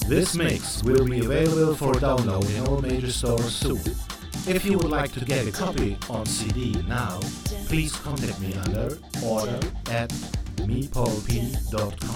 This mix will be available for download in all major stores soon. If you would like to get a copy on CD now, please contact me under order@mepaulp.com.